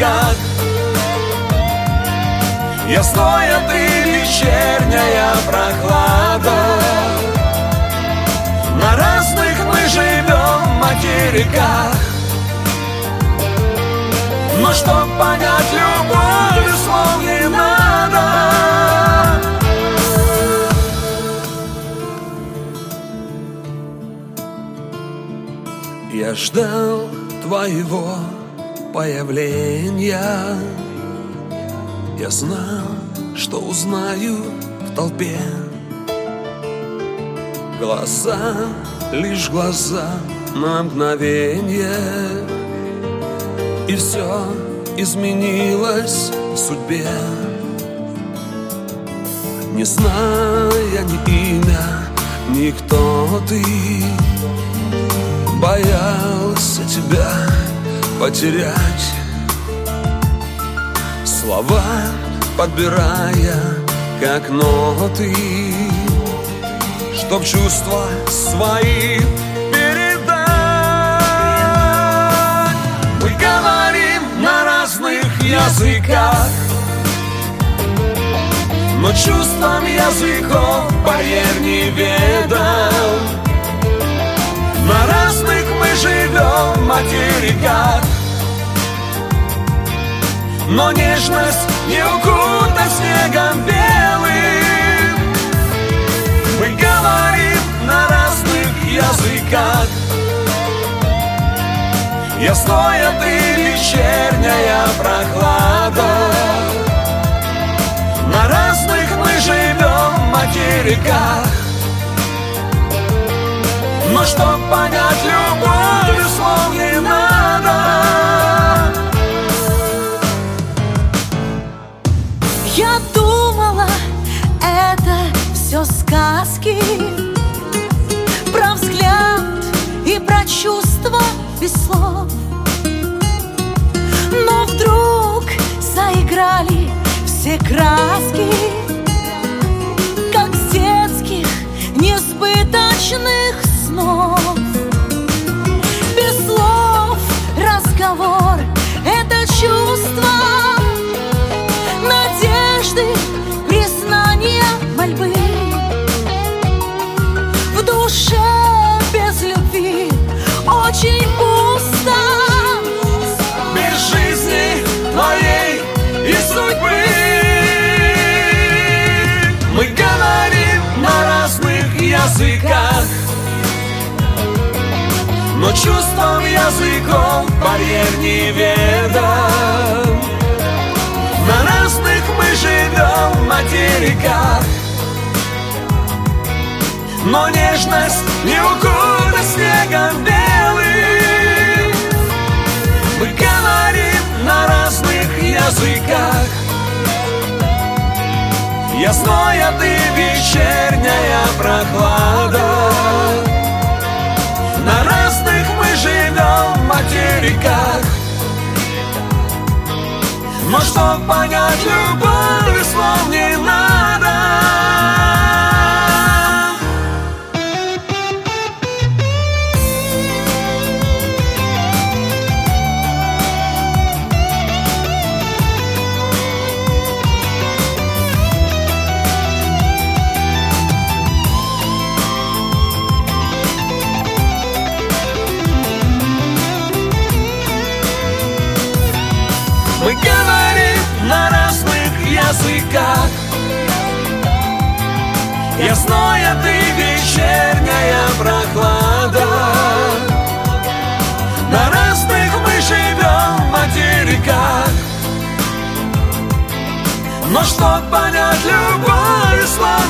языках. Ясная ты вечерняя прохлада. На разных мы живем материках, но чтоб понять любовь, слов не надо. Я ждал твоего появления. Я знал, что узнаю в толпе. Глаза, лишь глаза на мгновенье, и все изменилось в судьбе. Не зная ни имя, ни кто ты, боялся тебя потерять. Слова подбирая, как ноты, чтоб чувства свои передать. Мы говорим на разных языках, но чувствам языков барьер не ведом. На разных мы живем материках, но нежность не укута снегом белым. Мы говорим на разных языках. Ясная ты вечерняя прохлада. На разных мы живем материках, но чтоб понять любовь, слов не надо. Я думала, это все сказки, про взгляд и про чувства без слов. Но вдруг заиграли все краски, как с детских несбыточных снов. Без слов разговор — это чувство, надежды, признания, мольбы. В душе без любви очень пусто, без жизни твоей и судьбы. Мы говорим на разных языках, но чувствам языков барьер не ведом. На разных мы живем материках, но нежность не укута снегом белым. Мы говорим на разных языках. Ясная ты вечерняя прохлада. На разных мы живем материках, но чтоб понять любовь, слов не надо. Мы говорим на разных языках. Ясная ты вечерняя прохлада. На разных мы живем материках, но чтоб понять любовь, слова